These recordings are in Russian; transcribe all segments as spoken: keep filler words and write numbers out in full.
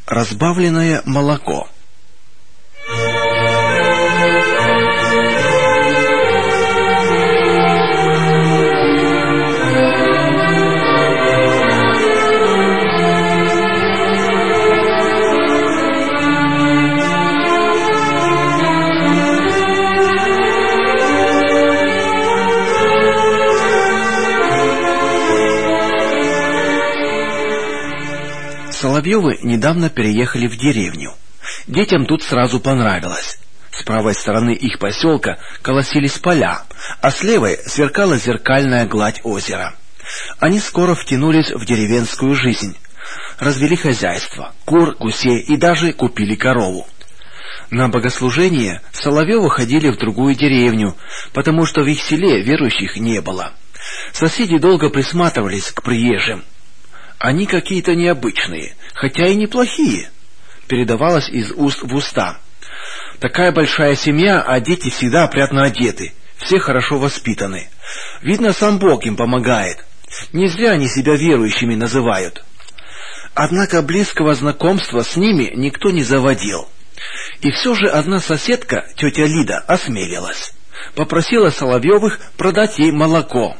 Разбавленное молоко. Соловьевы недавно переехали в деревню. Детям тут сразу понравилось. С правой стороны их поселка колосились поля, а с левой сверкала зеркальная гладь озера. Они скоро втянулись в деревенскую жизнь. Развели хозяйство, кур, гусей и даже купили корову. На богослужение Соловьевы ходили в другую деревню, потому что в их селе верующих не было. Соседи долго присматривались к приезжим. Они какие-то необычные, хотя и неплохие, передавалось из уст в уста. Такая большая семья, а дети всегда опрятно одеты, все хорошо воспитаны. Видно, сам Бог им помогает. Не зря они себя верующими называют. Однако близкого знакомства с ними никто не заводил. И все же одна соседка, тетя Лида, осмелилась. Попросила Соловьевых продать ей молоко.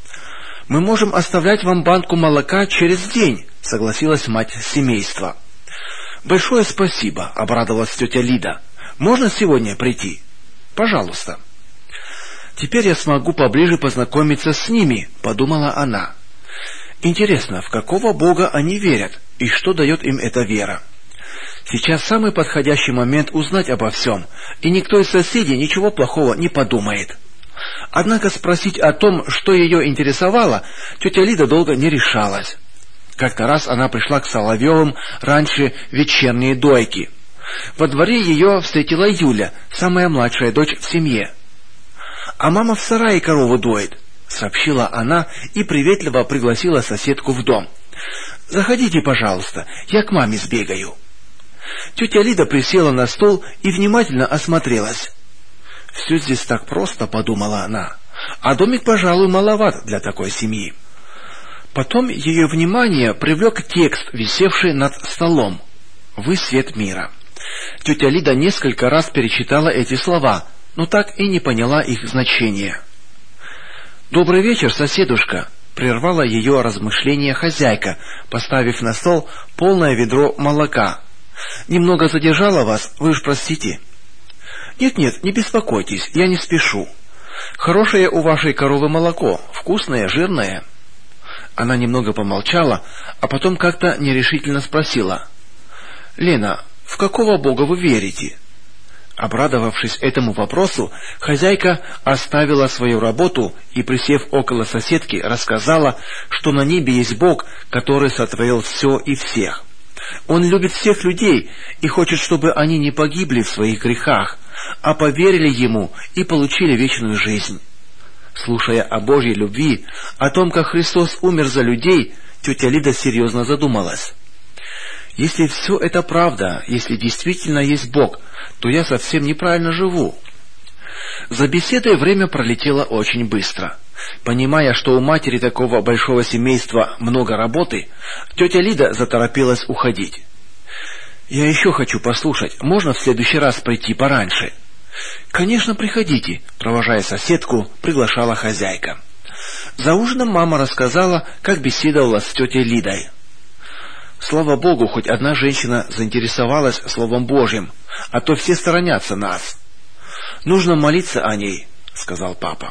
«Мы можем оставлять вам банку молока через день», — согласилась мать семейства. «Большое спасибо», — обрадовалась тетя Лида. «Можно сегодня прийти?» «Пожалуйста». «Теперь я смогу поближе познакомиться с ними», — подумала она. «Интересно, в какого Бога они верят, и что дает им эта вера? Сейчас самый подходящий момент узнать обо всем, и никто из соседей ничего плохого не подумает». Однако спросить о том, что ее интересовало, тетя Лида долго не решалась. Как-то раз она пришла к Соловьевым раньше вечерней дойки. Во дворе ее встретила Юля, самая младшая дочь в семье. «А мама в сарае корову доит», — сообщила она и приветливо пригласила соседку в дом. «Заходите, пожалуйста, я к маме сбегаю». Тетя Лида присела на стул и внимательно осмотрелась. «Все здесь так просто», — подумала она, — «а домик, пожалуй, маловат для такой семьи». Потом ее внимание привлек текст, висевший над столом. «Вы свет мира». Тетя Лида несколько раз перечитала эти слова, но так и не поняла их значения. «Добрый вечер, соседушка», — прервала ее размышления хозяйка, поставив на стол полное ведро молока. «Немного задержала вас, вы уж простите». «Нет-нет, не беспокойтесь, я не спешу. Хорошее у вашей коровы молоко, вкусное, жирное». Она немного помолчала, а потом как-то нерешительно спросила: «Лена, в какого Бога вы верите?» Обрадовавшись этому вопросу, хозяйка оставила свою работу и, присев около соседки, рассказала, что на небе есть Бог, который сотворил все и всех. Он любит всех людей и хочет, чтобы они не погибли в своих грехах, а поверили Ему и получили вечную жизнь. Слушая о Божьей любви, о том, как Христос умер за людей, тетя Лида серьезно задумалась. «Если все это правда, если действительно есть Бог, то я совсем неправильно живу». За беседой время пролетело очень быстро. Понимая, что у матери такого большого семейства много работы, тетя Лида заторопилась уходить. «Я еще хочу послушать. Можно в следующий раз прийти пораньше?» «Конечно, приходите», — провожая соседку, приглашала хозяйка. За ужином мама рассказала, как беседовала с тетей Лидой. «Слава Богу, хоть одна женщина заинтересовалась Словом Божьим, а то все сторонятся нас. Нужно молиться о ней», — сказал папа.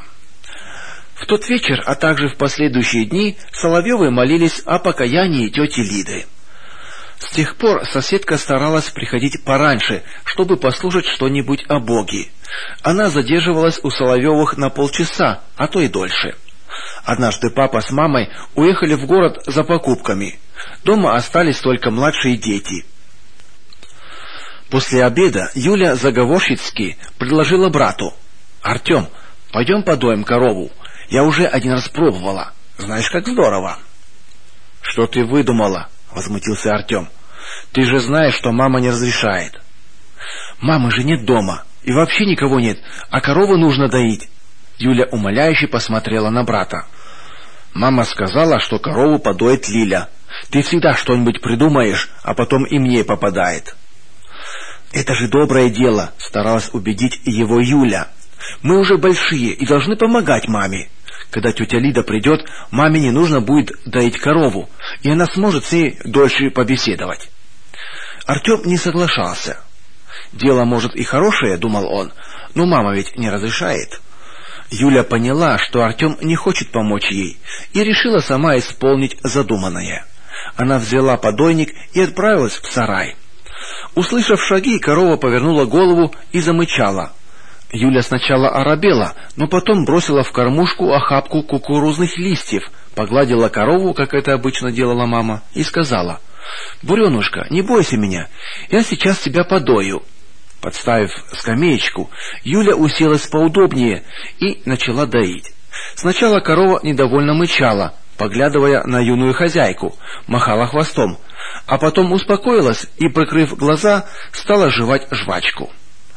В тот вечер, а также в последующие дни, Соловьевы молились о покаянии тети Лиды. С тех пор соседка старалась приходить пораньше, чтобы послушать что-нибудь о Боге. Она задерживалась у Соловьевых на полчаса, а то и дольше. Однажды папа с мамой уехали в город за покупками. Дома остались только младшие дети. После обеда Юля заговорщицки предложила брату: «Артем, пойдем подоим корову. Я уже один раз пробовала. Знаешь, как здорово». «Что ты выдумала?» — возмутился Артем. «Ты же знаешь, что мама не разрешает». «Мамы же нет дома, и вообще никого нет, а корову нужно доить». Юля умоляюще посмотрела на брата. «Мама сказала, что корову подоит Лиля», Ты всегда что-нибудь придумаешь, а потом и мне попадает». «Это же доброе дело», — старалась убедить его Юля. «Мы уже большие и должны помогать маме. Когда тетя Лида придет, маме не нужно будет доить корову, и она сможет с ней дольше побеседовать». Артем не соглашался. «Дело, может, и хорошее, — думал он, — но мама ведь не разрешает». Юля поняла, что Артем не хочет помочь ей, и решила сама исполнить задуманное. Она взяла подойник и отправилась в сарай. Услышав шаги, корова повернула голову и замычала. Юля сначала оробела, но потом бросила в кормушку охапку кукурузных листьев, погладила корову, как это обычно делала мама, и сказала: «Буренушка, не бойся меня, я сейчас тебя подою». Подставив скамеечку, Юля уселась поудобнее и начала доить. Сначала корова недовольно мычала, поглядывая на юную хозяйку, махала хвостом, а потом успокоилась и, прикрыв глаза, стала жевать жвачку.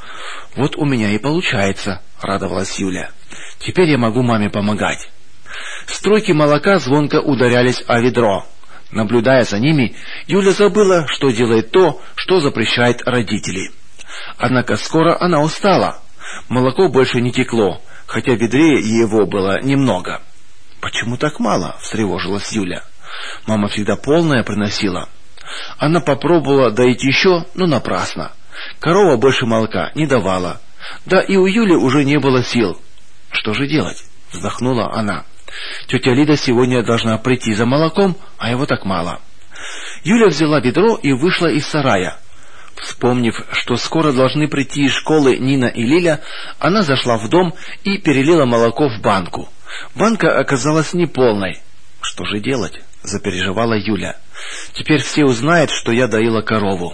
«Вот у меня и получается», — радовалась Юля. «Теперь я могу маме помогать». Струйки молока звонко ударялись о ведро. Наблюдая за ними, Юля забыла, что делает то, что запрещает родители. Однако скоро она устала. Молоко больше не текло, хотя в ведре его было немного. «Почему так мало?» — встревожилась Юля. «Мама всегда полное приносила». Она попробовала доить еще, но напрасно. Корова больше молока не давала. Да и у Юли уже не было сил. «Что же делать?» — вздохнула она. «Тетя Лида сегодня должна прийти за молоком, а его так мало». Юля взяла ведро и вышла из сарая. Вспомнив, что скоро должны прийти из школы Нина и Лиля, она зашла в дом и перелила молоко в банку. Банка оказалась неполной. «Что же делать?» — запереживала Юля. «Теперь все узнают, что я доила корову».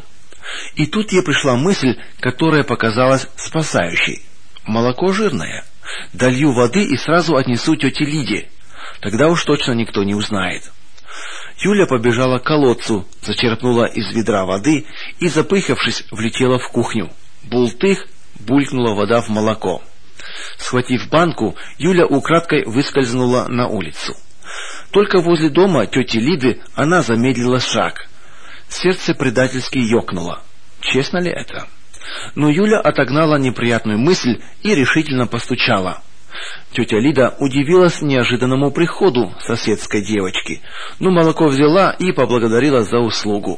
И тут ей пришла мысль, которая показалась спасающей. «Молоко жирное. Долью воды и сразу отнесу тете Лиде. Тогда уж точно никто не узнает». Юля побежала к колодцу, зачерпнула из ведра воды и, запыхавшись, влетела в кухню. Бултых, булькнула вода в молоко. Схватив банку, Юля украдкой выскользнула на улицу. Только возле дома тети Лиды она замедлила шаг. Сердце предательски ёкнуло. Честно ли это? Но Юля отогнала неприятную мысль и решительно постучала. Тетя Лида удивилась неожиданному приходу соседской девочки, но молоко взяла и поблагодарила за услугу.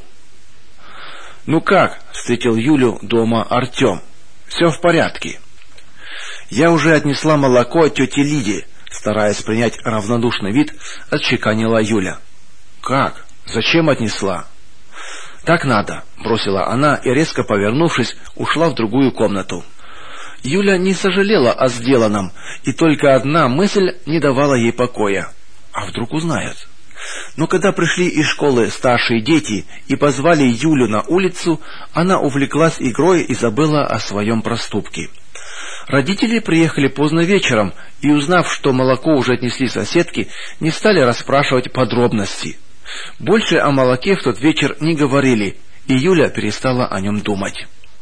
«Ну как?» — встретил Юлю дома Артем. «Все в порядке». «Я уже отнесла молоко тете Лиде», — стараясь принять равнодушный вид, отчеканила Юля. «Как? Зачем отнесла?» «Так надо», — бросила она и, резко повернувшись, ушла в другую комнату. Юля не сожалела о сделанном, и только одна мысль не давала ей покоя. А вдруг узнают? Но когда пришли из школы старшие дети и позвали Юлю на улицу, она увлеклась игрой и забыла о своем проступке. Родители приехали поздно вечером и, узнав, что молоко уже отнесли соседки, не стали расспрашивать подробности. Больше о молоке в тот вечер не говорили, и Юля перестала о нем думать.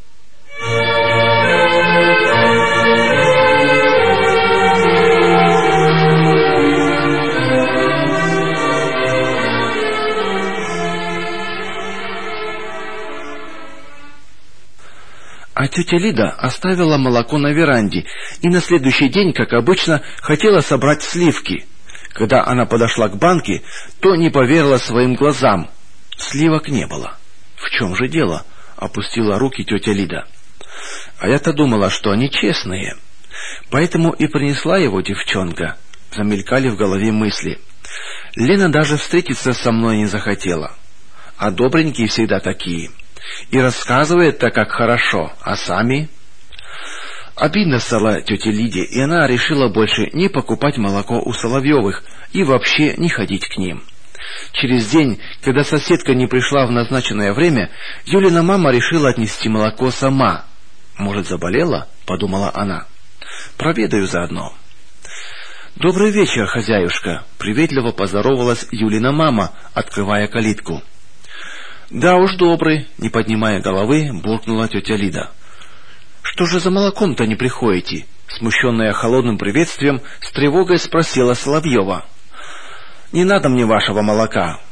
А тетя Лида оставила молоко на веранде и на следующий день, как обычно, хотела собрать сливки. Когда она подошла к банке, то не поверила своим глазам. Сливок не было. «В чем же дело?» — опустила руки тетя Лида. «А я-то думала, что они честные. Поэтому и принесла его девчонка». Замелькали в голове мысли. Лена даже встретиться со мной не захотела. А добренькие всегда такие. И рассказывает-то как хорошо, а сами... Обидно стало тете Лиде, и она решила больше не покупать молоко у Соловьевых и вообще не ходить к ним. Через день, когда соседка не пришла в назначенное время, Юлина мама решила отнести молоко сама. «Может, заболела?» — подумала она. «Проведаю заодно». «Добрый вечер, хозяюшка», — приветливо поздоровалась Юлина мама, открывая калитку. «Да уж добрый», — не поднимая головы, буркнула тетя Лида. «Что же за молоком-то не приходите?» Смущенная холодным приветствием, с тревогой спросила Соловьева. «Не надо мне вашего молока».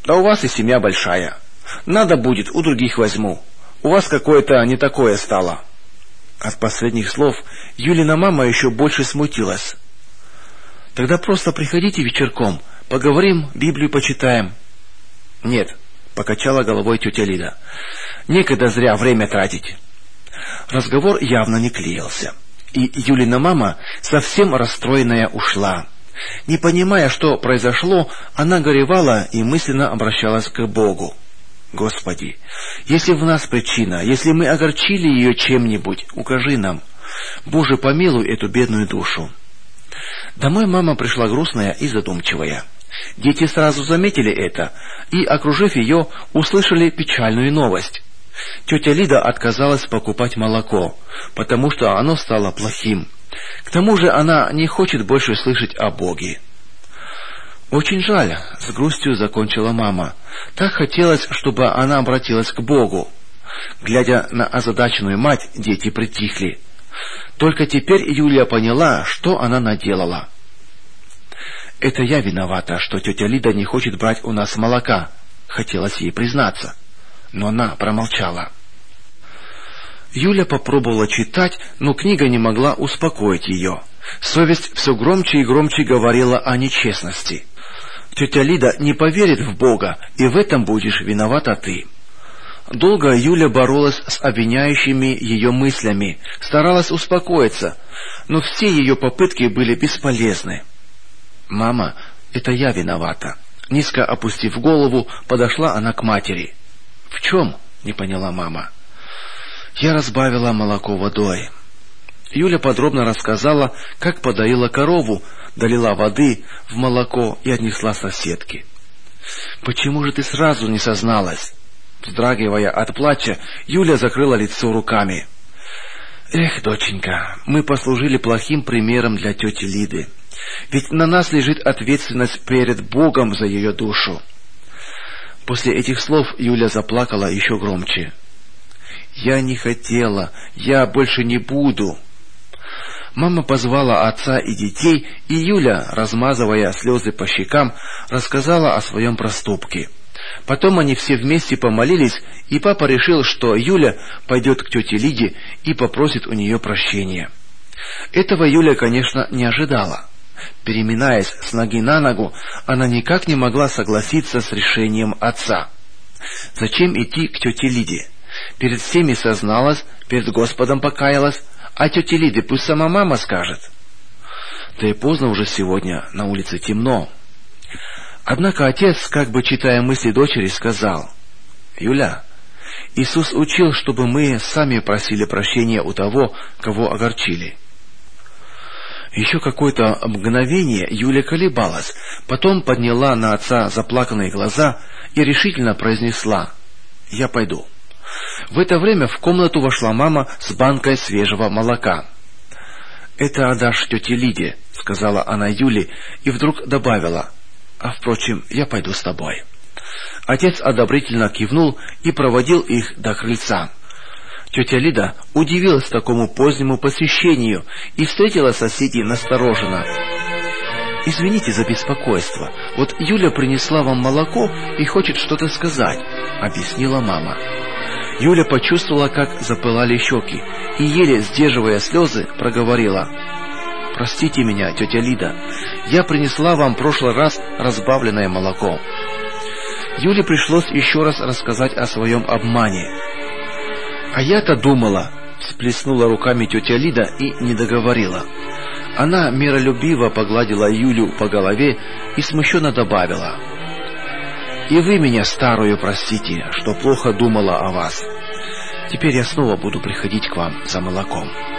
Да у вас и семья большая. Надо будет, у других возьму. У вас какое-то не такое стало». От последних слов Юлина мама еще больше смутилась. «Тогда просто приходите вечерком, поговорим, Библию почитаем». «Нет», — покачала головой тетя Лида, — «некогда зря время тратить». Разговор явно не клеился, и Юлина мама, совсем расстроенная, ушла. Не понимая, что произошло, она горевала и мысленно обращалась к Богу. «Господи, если в нас причина, если мы огорчили ее чем-нибудь, укажи нам. Боже, помилуй эту бедную душу». Домой мама пришла грустная и задумчивая. Дети сразу заметили это и, окружив ее, услышали печальную новость. Тетя Лида отказалась покупать молоко, потому что оно стало плохим. К тому же она не хочет больше слышать о Боге. «Очень жаль», — с грустью закончила мама. Так хотелось, чтобы она обратилась к Богу. Глядя на озадаченную мать, дети притихли. Только теперь Юлия поняла, что она наделала. «Это я виновата, что тетя Лида не хочет брать у нас молока», — хотелось ей признаться. Но она промолчала. Юля попробовала читать, но книга не могла успокоить ее. Совесть все громче и громче говорила о нечестности. «Тетя Лида не поверит в Бога, и в этом будешь виновата ты». Долго Юля боролась с обвиняющими ее мыслями, старалась успокоиться, но все ее попытки были бесполезны. «Мама, это я виновата». Низко опустив голову, подошла она к матери. «В чем?» — не поняла мама. «Я разбавила молоко водой». Юля подробно рассказала, как подоила корову, долила воды в молоко и отнесла соседке. «Почему же ты сразу не созналась?» Вздрагивая от плача, Юля закрыла лицо руками. «Эх, доченька, мы послужили плохим примером для тети Лиды. Ведь на нас лежит ответственность перед Богом за ее душу». После этих слов Юля заплакала еще громче. «Я не хотела, я больше не буду». Мама позвала отца и детей, и Юля, размазывая слезы по щекам, рассказала о своем проступке. Потом они все вместе помолились, и папа решил, что Юля пойдет к тете Лиде и попросит у нее прощения. Этого Юля, конечно, не ожидала. Переминаясь с ноги на ногу, она никак не могла согласиться с решением отца. Зачем идти к тете Лиде? Перед всеми созналась, перед Господом покаялась, а тете Лиде пусть сама мама скажет. Да и поздно уже сегодня, на улице темно. Однако отец, как бы читая мысли дочери, сказал: «Юля, Иисус учил, чтобы мы сами просили прощения у того, кого огорчили». Еще какое-то мгновение Юля колебалась, потом подняла на отца заплаканные глаза и решительно произнесла: «Я пойду». В это время в комнату вошла мама с банкой свежего молока. «Это отдашь тете Лиде», — сказала она Юле, и вдруг добавила: «А, впрочем, я пойду с тобой». Отец одобрительно кивнул и проводил их до крыльца. Тетя Лида удивилась такому позднему посещению и встретила соседей настороженно. «Извините за беспокойство. Вот Юля принесла вам молоко и хочет что-то сказать», — объяснила мама. Юля почувствовала, как запылали щеки, и, еле сдерживая слезы, проговорила: «Простите меня, тетя Лида, я принесла вам в прошлый раз разбавленное молоко». Юле пришлось еще раз рассказать о своем обмане. «А я-то думала», — всплеснула руками тетя Лида и не договорила. Она миролюбиво погладила Юлю по голове и смущенно добавила: «И вы меня, старую, простите, что плохо думала о вас. Теперь я снова буду приходить к вам за молоком».